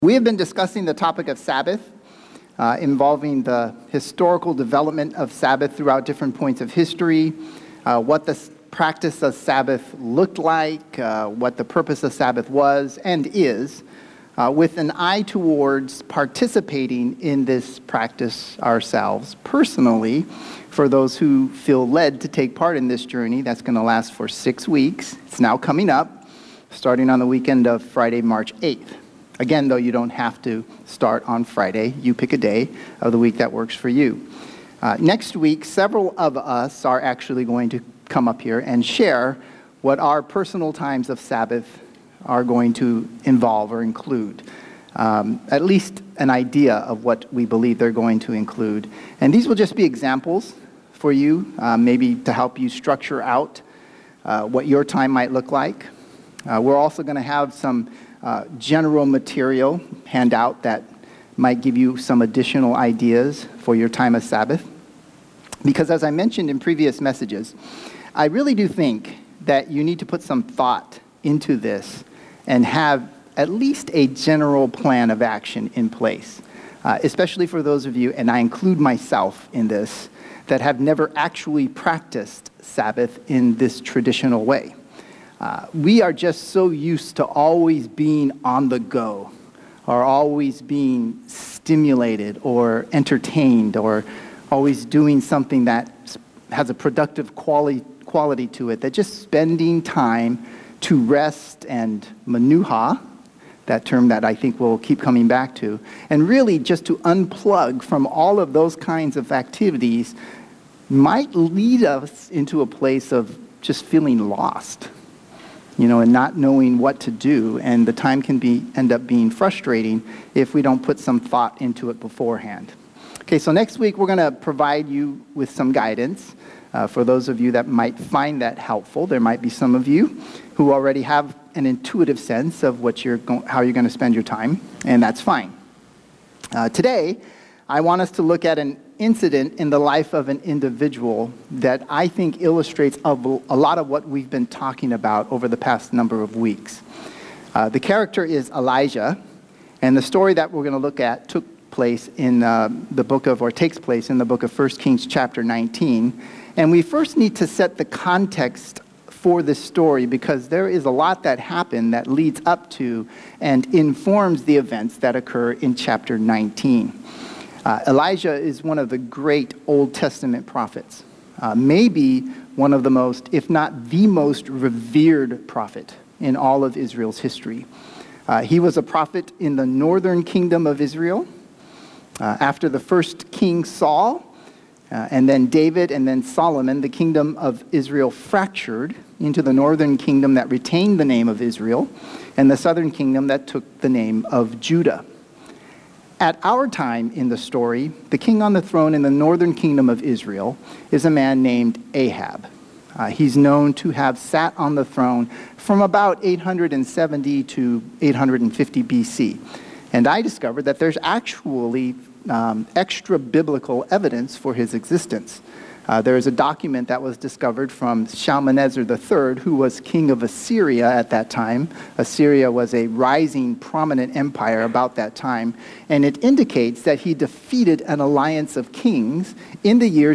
We have been discussing the topic of Sabbath, involving the historical development of Sabbath throughout different points of history, what the practice of Sabbath looked like, what the purpose of Sabbath was and is, with an eye towards participating in this practice ourselves personally. For those who feel led to take part in this journey, that's going to last for 6 weeks. It's now coming up, starting on the weekend of Friday, March 8th. Again, though, you don't have to start on Friday. You pick a day of the week that works for you. Next week, several of us are actually going to come up here and share what our personal times of Sabbath are going to involve or include. At least an idea of what we believe they're going to include. And these will just be examples for you, maybe to help you structure out what your time might look like. We're also going to have some general material handout that might give you some additional ideas for your time of Sabbath. Because as I mentioned in previous messages, I really do think that you need to put some thought into this and have at least a general plan of action in place, especially for those of you, and I include myself in this, that have never actually practiced Sabbath in this traditional way. We are just so used to always being on the go, or always being stimulated or entertained, or always doing something that has a productive quality to it, that just spending time to rest and manuha, that term that I think we'll keep coming back to, and really just to unplug from all of those kinds of activities might lead us into a place of just feeling lost. And not knowing what to do, and the time can end up being frustrating if we don't put some thought into it beforehand. Okay, so next week we're going to provide you with some guidance for those of you that might find that helpful. There might be some of you who already have an intuitive sense of how you're going to spend your time, and that's fine. Today, I want us to look at an incident in the life of an individual that I think illustrates a lot of what we've been talking about over the past number of weeks. The character is Elijah, and the story that we're going to look at takes place in the book of 1 Kings chapter 19. And we first need to set the context for this story, because there is a lot that happened that leads up to and informs the events that occur in chapter 19. Elijah is one of the great Old Testament prophets, maybe one of the most, if not the most revered prophet in all of Israel's history. He was a prophet in the northern kingdom of Israel. After the first king Saul, and then David, and then Solomon, the kingdom of Israel fractured into the northern kingdom that retained the name of Israel, and the southern kingdom that took the name of Judah. At our time in the story, the king on the throne in the northern kingdom of Israel is a man named Ahab. He's known to have sat on the throne from about 870 to 850 BC. And I discovered that there's actually extra biblical evidence for his existence. There is a document that was discovered from Shalmaneser III, who was king of Assyria at that time. Assyria was a rising, prominent empire about that time, and it indicates that he defeated an alliance of kings in the year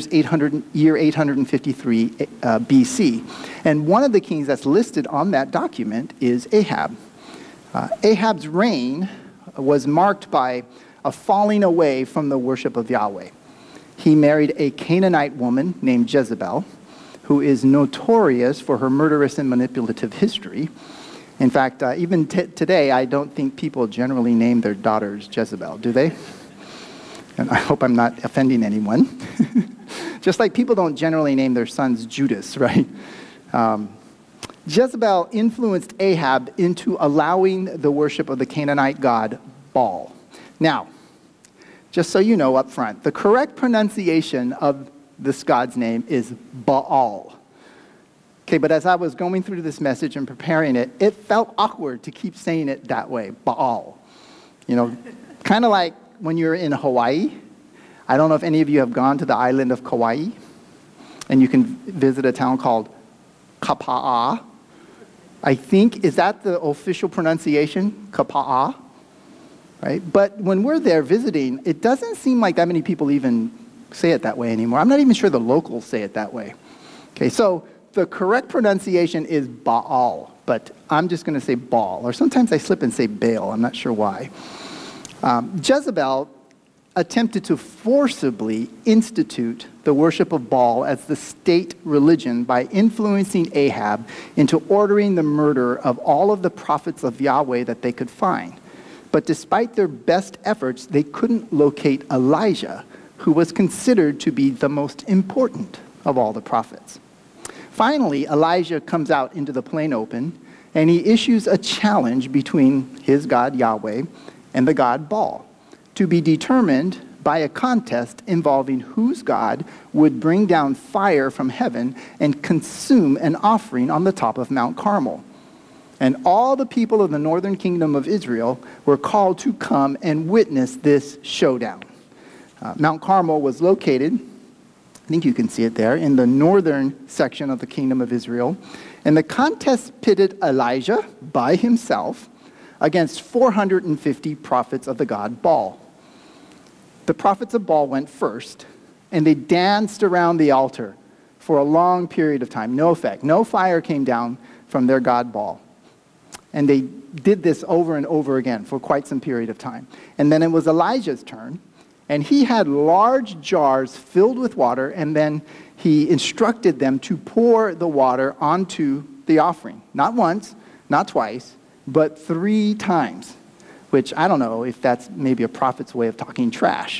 853 BC. And one of the kings that's listed on that document is Ahab. Ahab's reign was marked by a falling away from the worship of Yahweh. He married a Canaanite woman named Jezebel, who is notorious for her murderous and manipulative history. In fact, even today, I don't think people generally name their daughters Jezebel, do they? And I hope I'm not offending anyone. Just like people don't generally name their sons Judas, right? Jezebel influenced Ahab into allowing the worship of the Canaanite god Baal. Now, just so you know up front, the correct pronunciation of this god's name is Baal. Okay, but as I was going through this message and preparing it, it felt awkward to keep saying it that way, Baal. Kind of like when you're in Hawaii. I don't know if any of you have gone to the island of Kauai, and you can visit a town called Kapa'a. I think, is that the official pronunciation? Kapa'a? right? But when we're there visiting, it doesn't seem like that many people even say it that way anymore. I'm not even sure the locals say it that way. Okay, so the correct pronunciation is Baal, but I'm just going to say Baal, or sometimes I slip and say Baal. I'm not sure why. Jezebel attempted to forcibly institute the worship of Baal as the state religion by influencing Ahab into ordering the murder of all of the prophets of Yahweh that they could find. But despite their best efforts, they couldn't locate Elijah, who was considered to be the most important of all the prophets. Finally, Elijah comes out into the plain open, and he issues a challenge between his God Yahweh and the god Baal, to be determined by a contest involving whose God would bring down fire from heaven and consume an offering on the top of Mount Carmel. And all the people of the northern kingdom of Israel were called to come and witness this showdown. Mount Carmel was located, I think you can see it there, in the northern section of the kingdom of Israel. And the contest pitted Elijah by himself against 450 prophets of the god Baal. The prophets of Baal went first, and they danced around the altar for a long period of time. No effect. No fire came down from their god Baal. And they did this over and over again for quite some period of time. And then it was Elijah's turn, and he had large jars filled with water, and then he instructed them to pour the water onto the offering. Not once, not twice, but 3 times. Which I don't know if that's maybe a prophet's way of talking trash.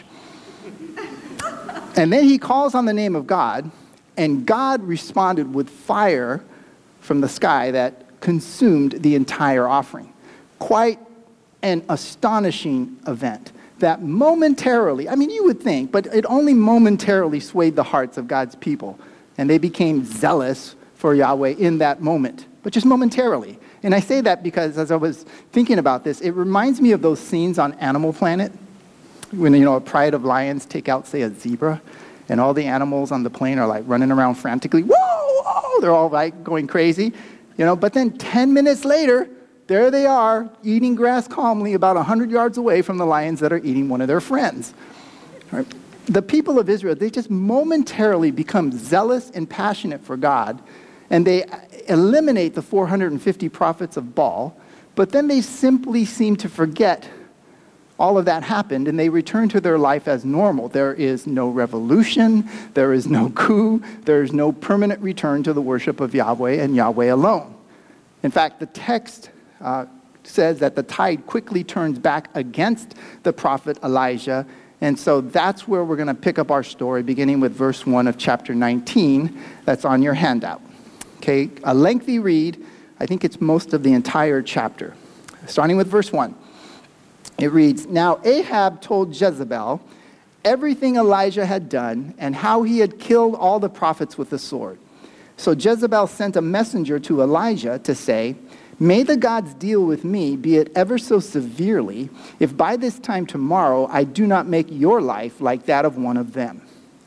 And then he calls on the name of God, and God responded with fire from the sky that consumed the entire offering. Quite an astonishing event that momentarily, I mean, you would think, but it only momentarily swayed the hearts of God's people. And they became zealous for Yahweh in that moment, but just momentarily. And I say that because as I was thinking about this, it reminds me of those scenes on Animal Planet when, a pride of lions take out, say, a zebra, and all the animals on the plane are like running around frantically. Whoa, whoa, they're all like going crazy, But then 10 minutes later, there they are eating grass calmly about 100 yards away from the lions that are eating one of their friends. Right? The people of Israel, they just momentarily become zealous and passionate for God, and they eliminate the 450 prophets of Baal, but then they simply seem to forget all of that happened, and they return to their life as normal. There is no revolution, there is no coup, there is no permanent return to the worship of Yahweh and Yahweh alone. In fact, the text says that the tide quickly turns back against the prophet Elijah, and so that's where we're going to pick up our story, beginning with verse 1 of chapter 19. That's on your handout. Okay, a lengthy read. I think it's most of the entire chapter. Starting with verse 1. It reads, "Now Ahab told Jezebel everything Elijah had done and how he had killed all the prophets with the sword. So Jezebel sent a messenger to Elijah to say, 'May the gods deal with me, be it ever so severely, if by this time tomorrow I do not make your life like that of one of them.'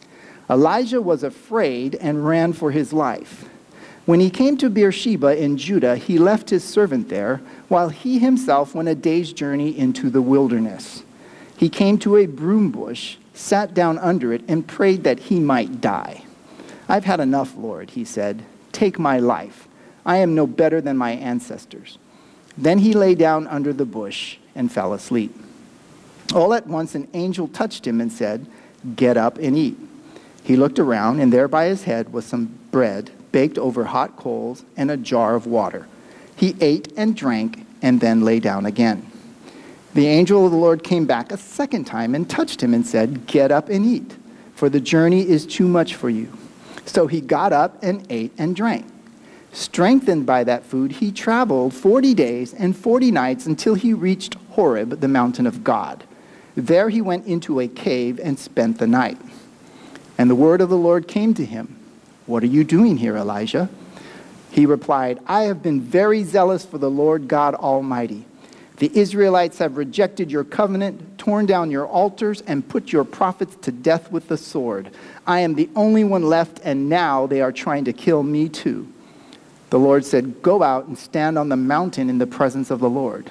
Elijah was afraid and ran for his life. When he came to Beersheba in Judah, he left his servant there, while he himself went a day's journey into the wilderness. He came to a broom bush, sat down under it, and prayed that he might die. 'I've had enough, Lord,' he said. 'Take my life. I am no better than my ancestors.' Then he lay down under the bush and fell asleep. All at once an angel touched him and said, 'Get up and eat.' He looked around, and there by his head was some bread baked over hot coals and a jar of water. He ate and drank and then lay down again. The angel of the Lord came back a second time and touched him and said, 'Get up and eat, for the journey is too much for you.' So he got up and ate and drank. Strengthened by that food, he traveled 40 days and 40 nights until he reached Horeb, the mountain of God. There he went into a cave and spent the night. And the word of the Lord came to him, 'What are you doing here, Elijah?' He replied, 'I have been very zealous for the Lord God Almighty. The Israelites have rejected your covenant, torn down your altars, and put your prophets to death with the sword. I am the only one left, and now they are trying to kill me too.' The Lord said, 'Go out and stand on the mountain in the presence of the Lord.'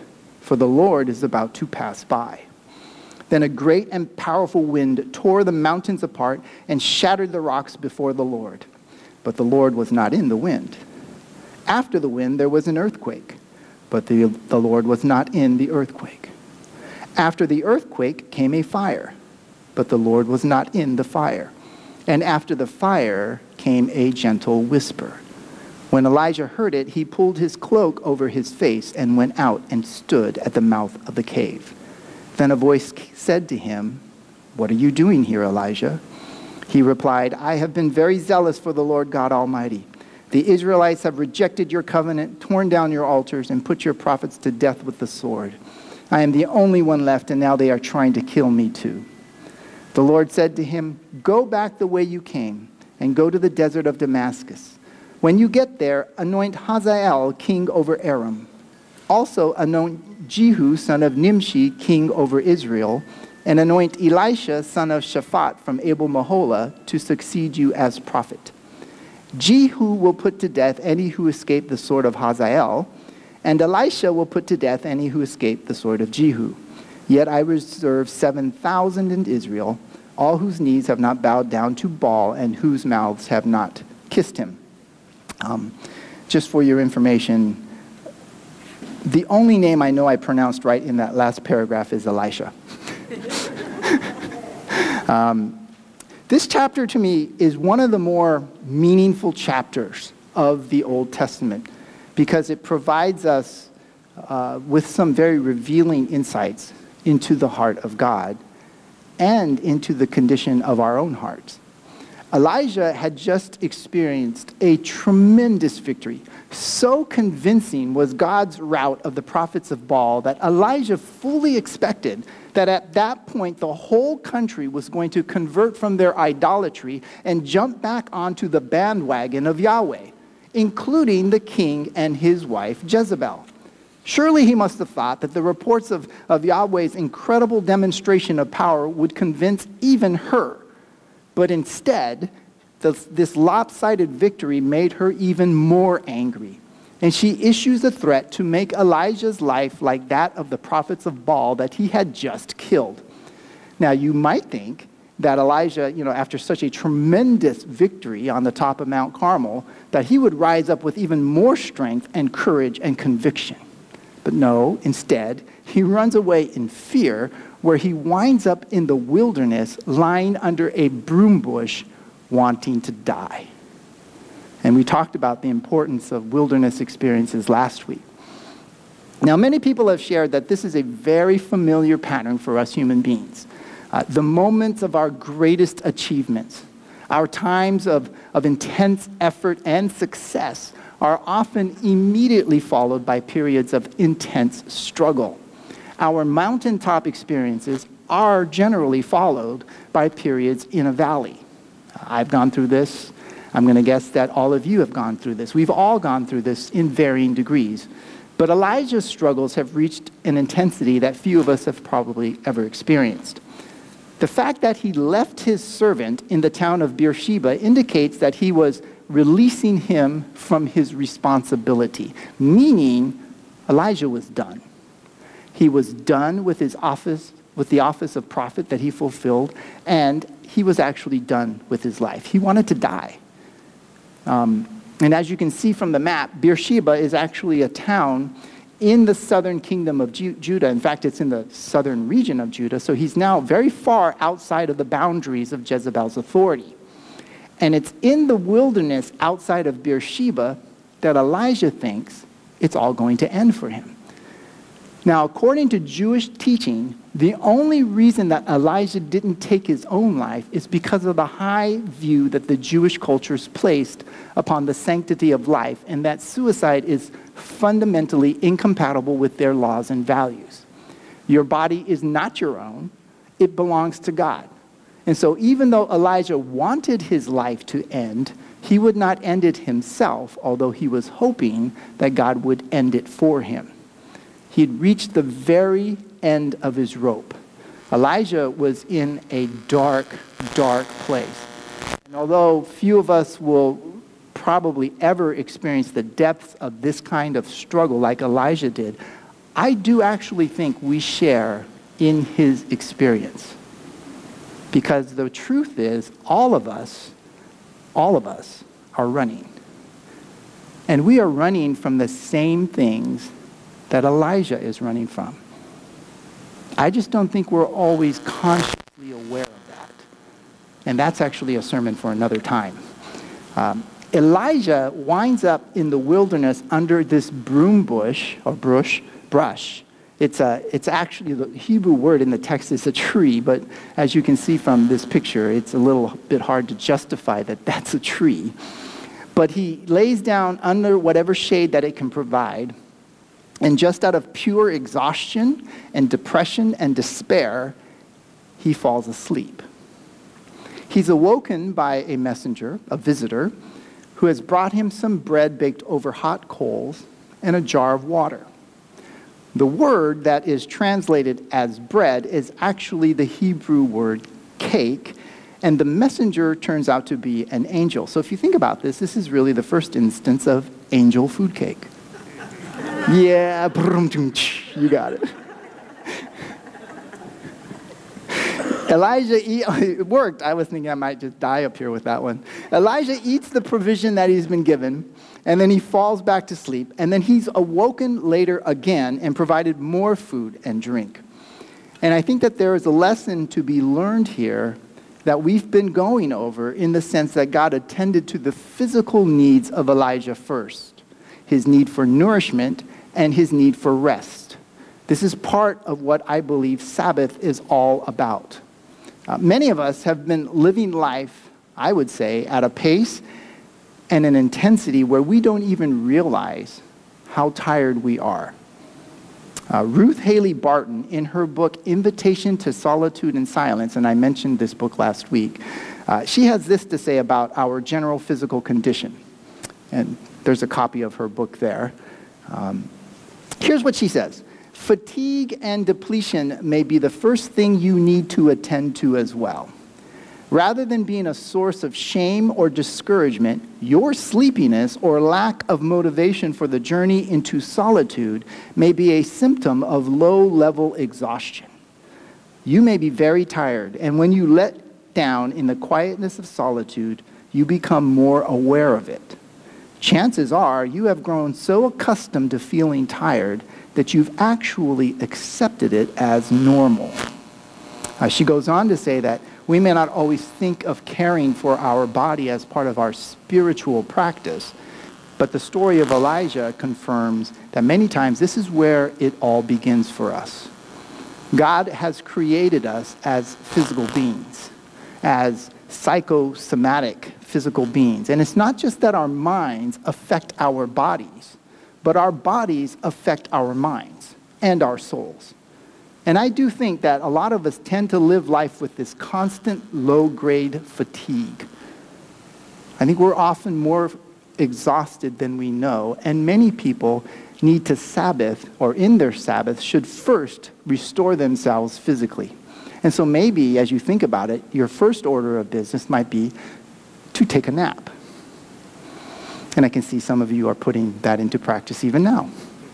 for the Lord is about to pass by." Then a great and powerful wind tore the mountains apart and shattered the rocks before the Lord. But the Lord was not in the wind. After the wind, there was an earthquake, but the Lord was not in the earthquake. After the earthquake came a fire, but the Lord was not in the fire. And after the fire came a gentle whisper. When Elijah heard it, he pulled his cloak over his face and went out and stood at the mouth of the cave. Then a voice said to him, "What are you doing here, Elijah?" He replied, "I have been very zealous for the Lord God Almighty. The Israelites have rejected your covenant, torn down your altars, and put your prophets to death with the sword. I am the only one left, and now they are trying to kill me too." The Lord said to him, "Go back the way you came, and go to the desert of Damascus. When you get there, anoint Hazael king over Aram. Also anoint Jehu son of Nimshi king over Israel, and anoint Elisha son of Shaphat from Abel-Meholah to succeed you as prophet. Jehu will put to death any who escape the sword of Hazael, and Elisha will put to death any who escape the sword of Jehu. Yet I reserve 7,000 in Israel, all whose knees have not bowed down to Baal and whose mouths have not kissed him." Just for your information, the only name I know I pronounced right in that last paragraph is Elisha. This chapter to me is one of the more meaningful chapters of the Old Testament because it provides us with some very revealing insights into the heart of God and into the condition of our own hearts. Elijah had just experienced a tremendous victory. So convincing was God's rout of the prophets of Baal that Elijah fully expected that at that point the whole country was going to convert from their idolatry and jump back onto the bandwagon of Yahweh, including the king and his wife Jezebel. Surely he must have thought that the reports of Yahweh's incredible demonstration of power would convince even her. But instead, this lopsided victory made her even more angry. And she issues a threat to make Elijah's life like that of the prophets of Baal that he had just killed. Now, you might think that Elijah, after such a tremendous victory on the top of Mount Carmel, that he would rise up with even more strength and courage and conviction. But no, instead, he runs away in fear, where he winds up in the wilderness lying under a broom bush wanting to die. And we talked about the importance of wilderness experiences last week. Now, many people have shared that this is a very familiar pattern for us human beings. The moments of our greatest achievements, our times of intense effort and success are often immediately followed by periods of intense struggle. Our mountaintop experiences are generally followed by periods in a valley. I've gone through this. I'm going to guess that all of you have gone through this. We've all gone through this in varying degrees. But Elijah's struggles have reached an intensity that few of us have probably ever experienced. The fact that he left his servant in the town of Beersheba indicates that he was releasing him from his responsibility, meaning Elijah was done. He was done with his office, with the office of prophet that he fulfilled, and he was actually done with his life. He wanted to die. And as you can see from the map, Beersheba is actually a town in the southern kingdom of Judah. In fact, it's in the southern region of Judah, so he's now very far outside of the boundaries of Jezebel's authority. And it's in the wilderness outside of Beersheba that Elijah thinks it's all going to end for him. Now, according to Jewish teaching, the only reason that Elijah didn't take his own life is because of the high view that the Jewish cultures placed upon the sanctity of life, and that suicide is fundamentally incompatible with their laws and values. Your body is not your own, it belongs to God. And so even though Elijah wanted his life to end, he would not end it himself, although he was hoping that God would end it for him. He'd reached the very end of his rope. Elijah was in a dark, dark place. And although few of us will probably ever experience the depths of this kind of struggle like Elijah did, I do actually think we share in his experience. Because the truth is, all of us are running. And we are running from the same things that Elijah is running from. I just don't think we're always consciously aware of that. And that's actually a sermon for another time. Elijah winds up in the wilderness under this broom bush, or brush. It's actually, the Hebrew word in the text is a tree, but as you can see from this picture, it's a little bit hard to justify that that's a tree. But he lays down under whatever shade that it can provide, and just out of pure exhaustion and depression and despair, he falls asleep. He's awoken by a messenger, a visitor, who has brought him some bread baked over hot coals and a jar of water. The word that is translated as bread is actually the Hebrew word cake, and the messenger turns out to be an angel. So if you think about this, this is really the first instance of angel food cake. Yeah, you got it. It worked. I was thinking I might just die up here with that one. Elijah eats the provision that he's been given, and then he falls back to sleep, and then he's awoken later again and provided more food and drink. And I think that there is a lesson to be learned here that we've been going over, in the sense that God attended to the physical needs of Elijah first, his need for nourishment and his need for rest. This is part of what I believe Sabbath is all about. Many of us have been living life, I would say, at a pace and an intensity where we don't even realize how tired we are. Ruth Haley Barton, in her book, Invitation to Solitude and Silence, and I mentioned this book last week, she has this to say about our general physical condition. And there's a copy of her book there. Here's what she says. Fatigue and depletion may be the first thing you need to attend to as well. Rather than being a source of shame or discouragement, your sleepiness or lack of motivation for the journey into solitude may be a symptom of low-level exhaustion. You may be very tired, and when you let down in the quietness of solitude, you become more aware of it. Chances are you have grown so accustomed to feeling tired that you've actually accepted it as normal. She goes on to say that we may not always think of caring for our body as part of our spiritual practice, but the story of Elijah confirms that many times this is where it all begins for us. God has created us as physical beings, as psychosomatic physical beings. And it's not just that our minds affect our bodies, but our bodies affect our minds and our souls. And I do think that a lot of us tend to live life with this constant low-grade fatigue. I think we're often more exhausted than we know, and many people need to Sabbath, or in their Sabbath, should first restore themselves physically. And so maybe, as you think about it, your first order of business might be to take a nap. And I can see some of you are putting that into practice even now.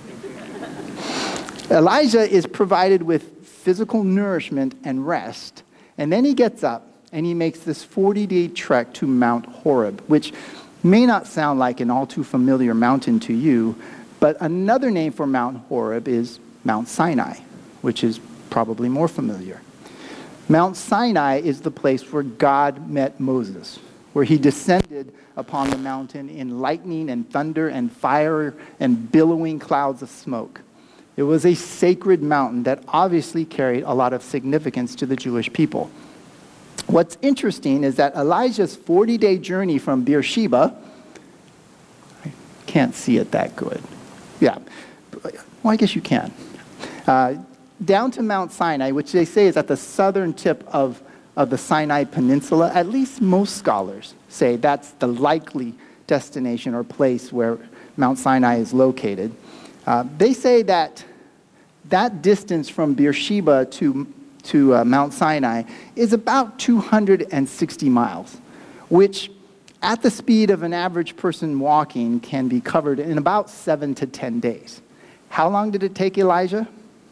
Elijah is provided with physical nourishment and rest, and then he gets up and he makes this 40-day trek to Mount Horeb, which may not sound like an all too familiar mountain to you, but another name for Mount Horeb is Mount Sinai, which is probably more familiar. Mount Sinai is the place where God met Moses, where he descended upon the mountain in lightning and thunder and fire and billowing clouds of smoke. It was a sacred mountain that obviously carried a lot of significance to the Jewish people. What's interesting is that Elijah's 40-day journey from Beersheba, I can't see it that good. Yeah, well, I guess you can. Down to Mount Sinai, which they say is at the southern tip of the Sinai Peninsula. At least most scholars say that's the likely destination or place where Mount Sinai is located. They say that distance from Beersheba to Mount Sinai is about 260 miles, which at the speed of an average person walking can be covered in about 7 to 10 days. How long did it take Elijah?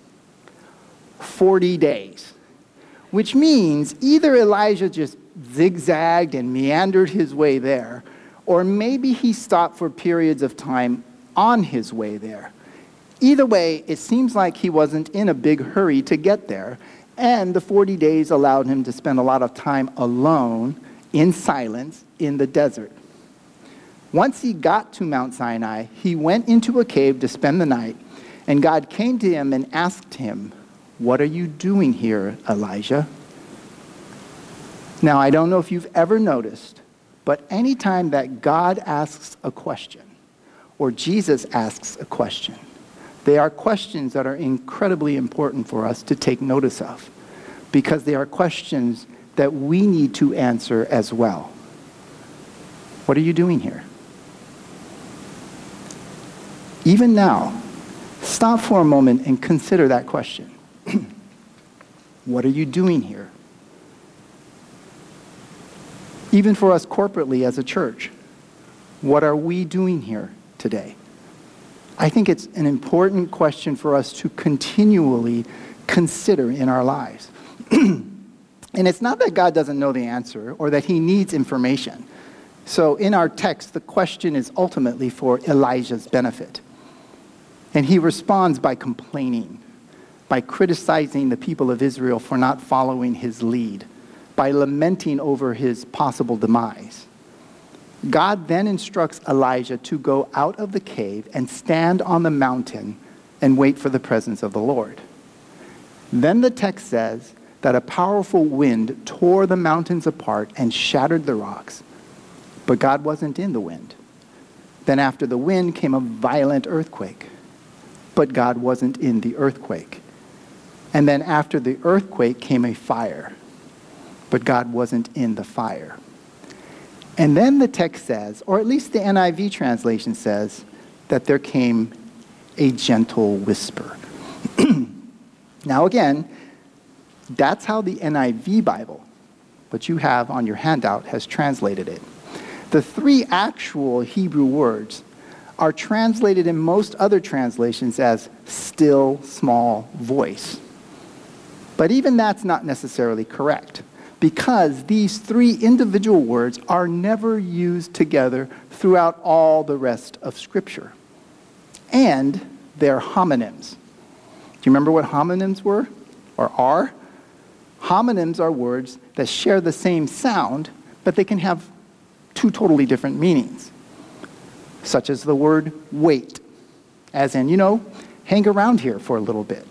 40 days. Which means either Elijah just zigzagged and meandered his way there, or maybe he stopped for periods of time on his way there. Either way, it seems like he wasn't in a big hurry to get there, and the 40 days allowed him to spend a lot of time alone, in silence, in the desert. Once he got to Mount Sinai, he went into a cave to spend the night, and God came to him and asked him, "What are you doing here, Elijah?" Now, I don't know if you've ever noticed, but anytime that God asks a question, or Jesus asks a question, they are questions that are incredibly important for us to take notice of, because they are questions that we need to answer as well. What are you doing here? Even now, stop for a moment and consider that question. What are you doing here? Even for us corporately as a church, what are we doing here today? I think it's an important question for us to continually consider in our lives. And it's not that God doesn't know the answer or that he needs information. So in our text, the question is ultimately for Elijah's benefit. And he responds by complaining, by criticizing the people of Israel for not following his lead, by lamenting over his possible demise. God then instructs Elijah to go out of the cave and stand on the mountain and wait for the presence of the Lord. Then the text says that a powerful wind tore the mountains apart and shattered the rocks, but God wasn't in the wind. Then after the wind came a violent earthquake, but God wasn't in the earthquake. And then after the earthquake came a fire, but God wasn't in the fire. And then the text says, or at least the NIV translation says, that there came a gentle whisper. Now again, that's how the NIV Bible, what you have on your handout, has translated it. The three actual Hebrew words are translated in most other translations as still small voice. But even that's not necessarily correct, because these three individual words are never used together throughout all the rest of Scripture. And they're homonyms. Do you remember what homonyms were or are? Homonyms are words that share the same sound, but they can have two totally different meanings, such as the word wait, as in, hang around here for a little bit.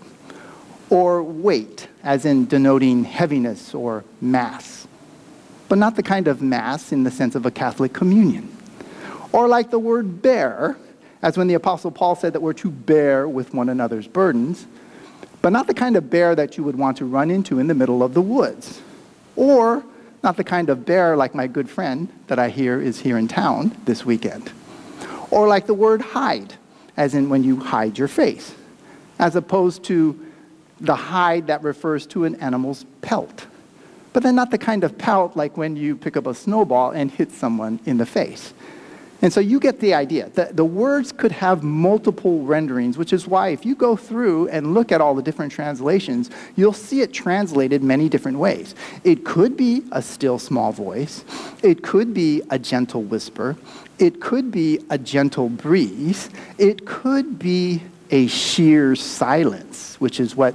Or weight, as in denoting heaviness or mass, but not the kind of mass in the sense of a Catholic communion. Or like the word bear, as when the Apostle Paul said that we're to bear with one another's burdens, but not the kind of bear that you would want to run into in the middle of the woods. Or not the kind of bear like my good friend that I hear is here in town this weekend. Or like the word hide, as in when you hide your face, as opposed to the hide that refers to an animal's pelt. But then not the kind of pelt like when you pick up a snowball and hit someone in the face. And so you get the idea. The words could have multiple renderings, which is why if you go through and look at all the different translations, you'll see it translated many different ways. It could be a still small voice. It could be a gentle whisper. It could be a gentle breeze. It could be a sheer silence, which is what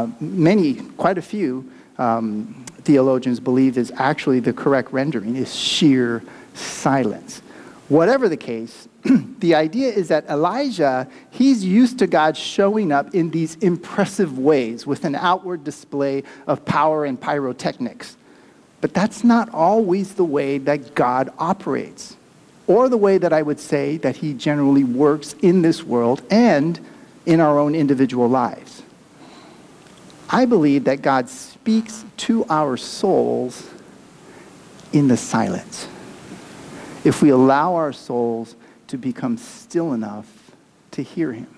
quite a few theologians believe is actually the correct rendering, is sheer silence. Whatever the case, the idea is that Elijah, he's used to God showing up in these impressive ways with an outward display of power and pyrotechnics. But that's not always the way that God operates, or the way that I would say that he generally works in this world and in our own individual lives. I believe that God speaks to our souls in the silence, if we allow our souls to become still enough to hear him.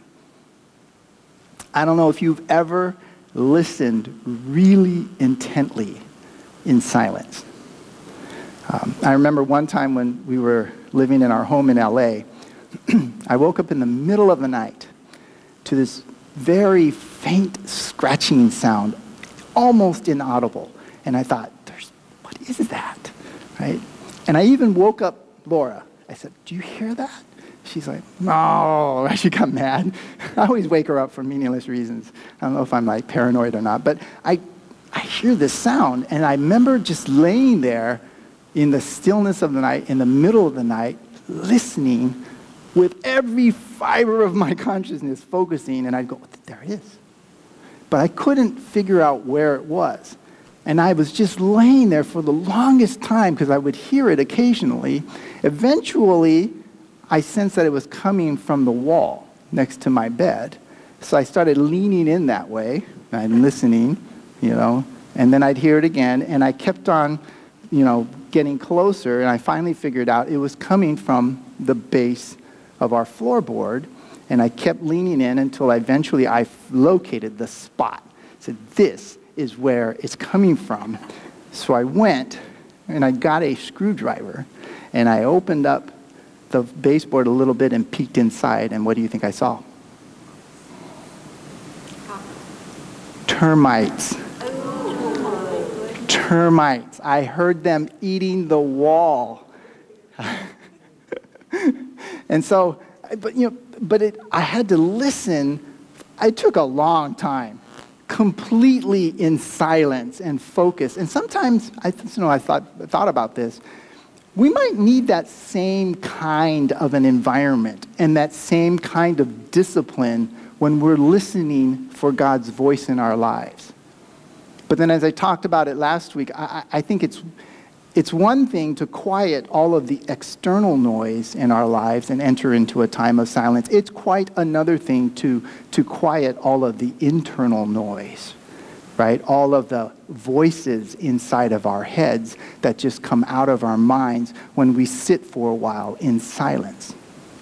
I don't know if you've ever listened really intently in silence. I remember one time when we were living in our home in LA, I woke up in the middle of the night to this very faint scratching sound, almost inaudible. And I thought, what is that, right? And I even woke up Laura. I said, do you hear that? She's like, no. She got mad. I always wake her up for meaningless reasons. I don't know if I'm like paranoid or not, but I hear this sound, and I remember just laying there in the stillness of the night, in the middle of the night, listening with every fiber of my consciousness focusing, and I'd go, there it is. But I couldn't figure out where it was. And I was just laying there for the longest time because I would hear it occasionally. Eventually, I sensed that it was coming from the wall next to my bed. So I started leaning in that way, and I'm listening, and then I'd hear it again, and I kept on, getting closer, and I finally figured out it was coming from the base of our floorboard, and I kept leaning in until eventually I located the spot. I said, this is where it's coming from. So I went, and I got a screwdriver, and I opened up the baseboard a little bit and peeked inside, and what do you think I saw? Termites. Termites. I heard them eating the wall. And so, I had to listen. It took a long time, completely in silence and focus. And sometimes, I thought about this. We might need that same kind of an environment and that same kind of discipline when we're listening for God's voice in our lives. But then as I talked about it last week, I think it's one thing to quiet all of the external noise in our lives and enter into a time of silence. It's quite another thing to quiet all of the internal noise, right? All of the voices inside of our heads that just come out of our minds when we sit for a while in silence.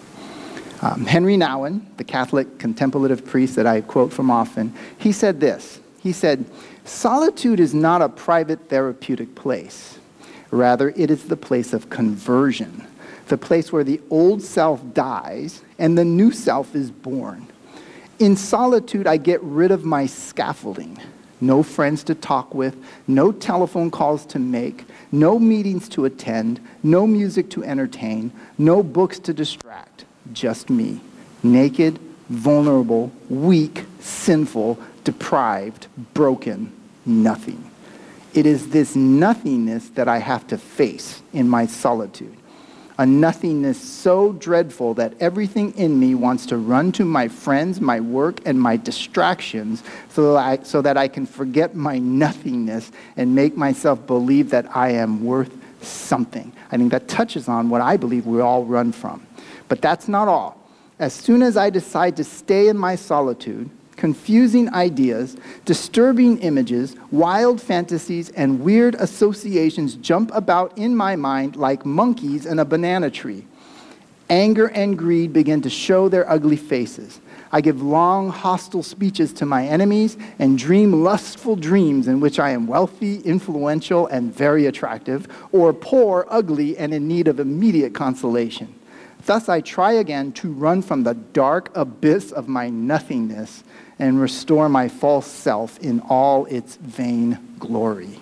Henry Nouwen, the Catholic contemplative priest that I quote from often, he said this. He said, solitude is not a private therapeutic place. Rather, it is the place of conversion, the place where the old self dies and the new self is born. In solitude, I get rid of my scaffolding. No friends to talk with, no telephone calls to make, no meetings to attend, no music to entertain, no books to distract. Just me, naked, vulnerable, weak, sinful, deprived, broken, nothing. It is this nothingness that I have to face in my solitude. A nothingness so dreadful that everything in me wants to run to my friends, my work, and my distractions so that I can forget my nothingness and make myself believe that I am worth something. I think that touches on what I believe we all run from. But that's not all. As soon as I decide to stay in my solitude, confusing ideas, disturbing images, wild fantasies, and weird associations jump about in my mind like monkeys in a banana tree. Anger and greed begin to show their ugly faces. I give long, hostile speeches to my enemies and dream lustful dreams in which I am wealthy, influential, and very attractive, or poor, ugly, and in need of immediate consolation. Thus I try again to run from the dark abyss of my nothingness and restore my false self in all its vain glory.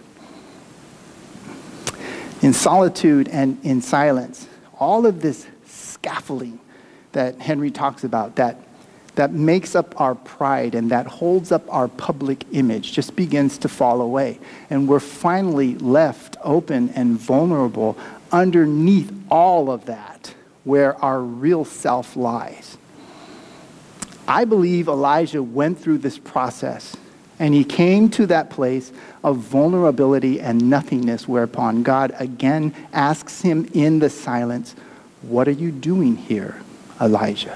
In solitude and in silence, all of this scaffolding that Henry talks about, that makes up our pride and that holds up our public image, just begins to fall away. And we're finally left open and vulnerable underneath all of that, where our real self lies. I believe Elijah went through this process, and he came to that place of vulnerability and nothingness, whereupon God again asks him in the silence, "What are you doing here, Elijah?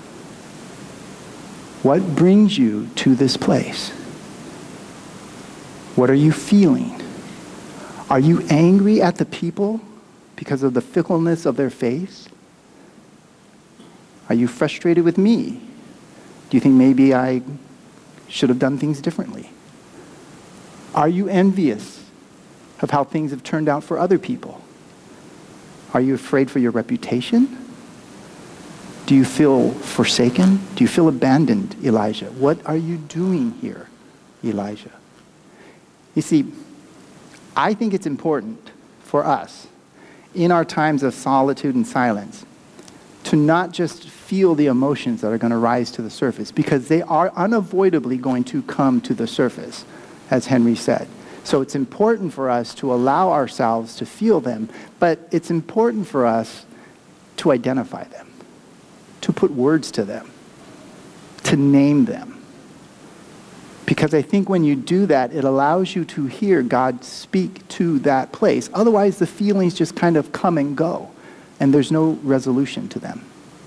What brings you to this place? What are you feeling? Are you angry at the people because of the fickleness of their faith? Are you frustrated with me? Do you think maybe I should have done things differently? Are you envious of how things have turned out for other people? Are you afraid for your reputation? Do you feel forsaken? Do you feel abandoned, Elijah? What are you doing here, Elijah? You see, I think it's important for us in our times of solitude and silence to not just feel the emotions that are going to rise to the surface, because they are unavoidably going to come to the surface, as Henry said. So it's important for us to allow ourselves to feel them, but it's important for us to identify them, to put words to them, to name them. Because I think when you do that, it allows you to hear God speak to that place. Otherwise, the feelings just kind of come and go, and there's no resolution to them.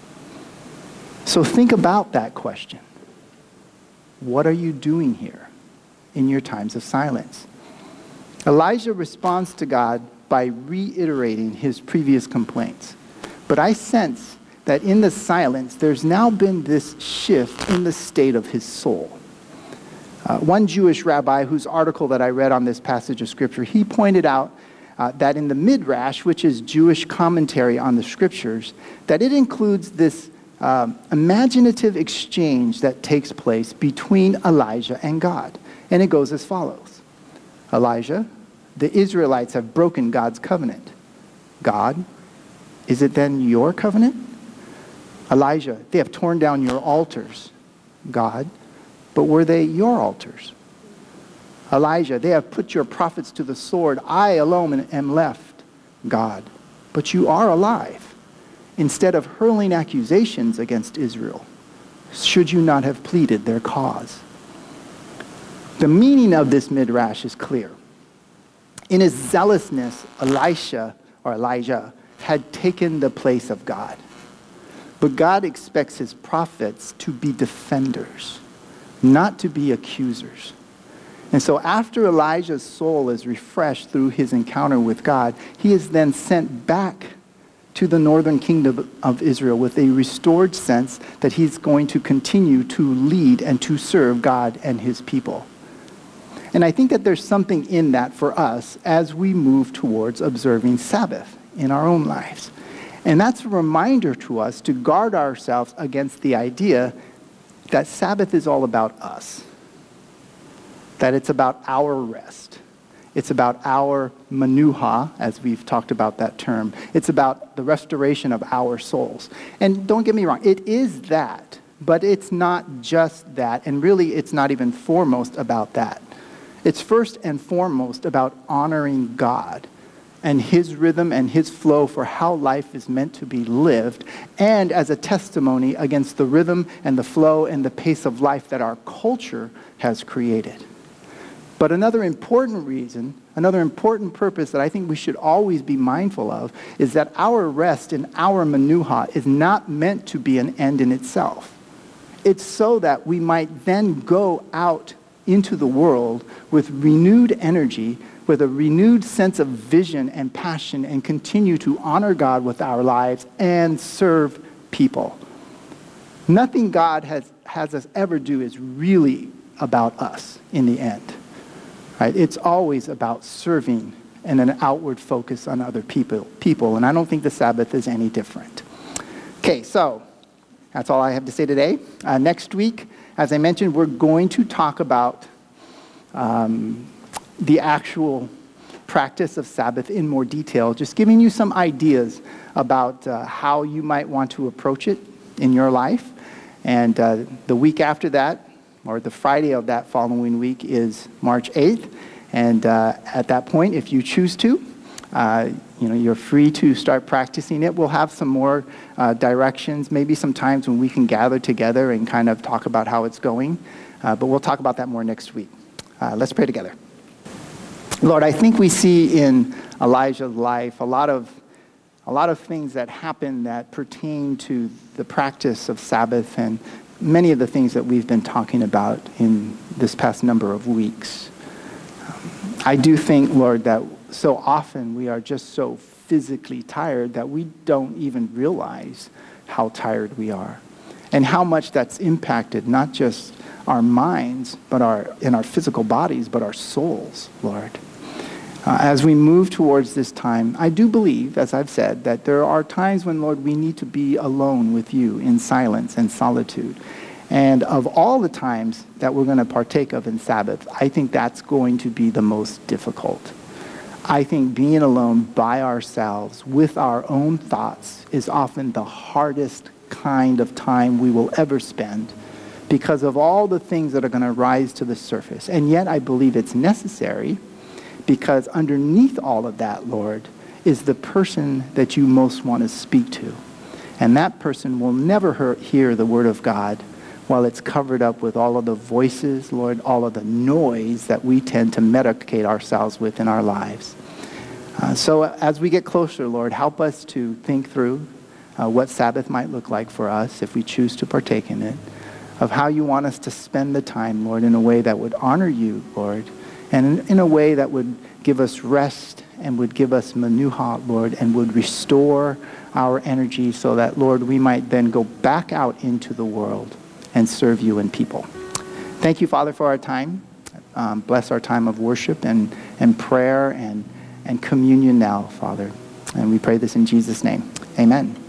So think about that question. What are you doing here in your times of silence? Elijah responds to God by reiterating his previous complaints. But I sense that in the silence, there's now been this shift in the state of his soul. One Jewish rabbi whose article that I read on this passage of Scripture, he pointed out that in the Midrash, which is Jewish commentary on the Scriptures, that it includes this imaginative exchange that takes place between Elijah and God. And it goes as follows. Elijah, the Israelites have broken God's covenant. God, is it then your covenant? Elijah, they have torn down your altars. God, but were they your altars? Elijah, they have put your prophets to the sword. I alone am left. God, but you are alive. Instead of hurling accusations against Israel, should you not have pleaded their cause? The meaning of this midrash is clear. In his zealousness, Elijah had taken the place of God. But God expects his prophets to be defenders, not to be accusers. And so after Elijah's soul is refreshed through his encounter with God, he is then sent back to the northern kingdom of Israel with a restored sense that he's going to continue to lead and to serve God and his people. And I think that there's something in that for us as we move towards observing Sabbath in our own lives. And that's a reminder to us to guard ourselves against the idea that Sabbath is all about us, that it's about our rest. It's about our manuha, as we've talked about that term. It's about the restoration of our souls. And don't get me wrong, it is that, but it's not just that, and really it's not even foremost about that. It's first and foremost about honoring God and his rhythm and his flow for how life is meant to be lived, and as a testimony against the rhythm and the flow and the pace of life that our culture has created. But another important reason, another important purpose that I think we should always be mindful of is that our rest and our manuha is not meant to be an end in itself. It's so that we might then go out into the world with renewed energy, with a renewed sense of vision and passion, and continue to honor God with our lives and serve people. Nothing God has us ever do is really about us in the end. Right? It's always about serving and an outward focus on other people, and I don't think the Sabbath is any different. Okay, so that's all I have to say today. Next week, as I mentioned, we're going to talk about the actual practice of Sabbath in more detail, just giving you some ideas about how you might want to approach it in your life. And the week after that, or the Friday of that following week, is March 8th. And at that point, if you choose to, you're free to start practicing it. We'll have some more directions, maybe some times when we can gather together and kind of talk about how it's going. But we'll talk about that more next week. Let's pray together. Lord, I think we see in Elijah's life a lot of things that happen that pertain to the practice of Sabbath and many of the things that we've been talking about in this past number of weeks. I do think, Lord, that so often we are just so physically tired that we don't even realize how tired we are and how much that's impacted not just our minds, but in our physical bodies, but our souls, Lord. As we move towards this time, I do believe, as I've said, that there are times when, Lord, we need to be alone with you in silence and solitude. And of all the times that we're going to partake of in Sabbath, I think that's going to be the most difficult. I think being alone by ourselves with our own thoughts is often the hardest kind of time we will ever spend because of all the things that are going to rise to the surface. And yet I believe it's necessary, because underneath all of that, Lord, is the person that you most want to speak to. And that person will never hear the word of God while it's covered up with all of the voices, Lord, all of the noise that we tend to medicate ourselves with in our lives. So as we get closer, Lord, help us to think through what Sabbath might look like for us if we choose to partake in it, of how you want us to spend the time, Lord, in a way that would honor you, Lord, and in a way that would give us rest and would give us menuha, Lord, and would restore our energy so that, Lord, we might then go back out into the world and serve you and people. Thank you, Father, for our time. Bless our time of worship and prayer and communion now, Father. And we pray this in Jesus' name. Amen.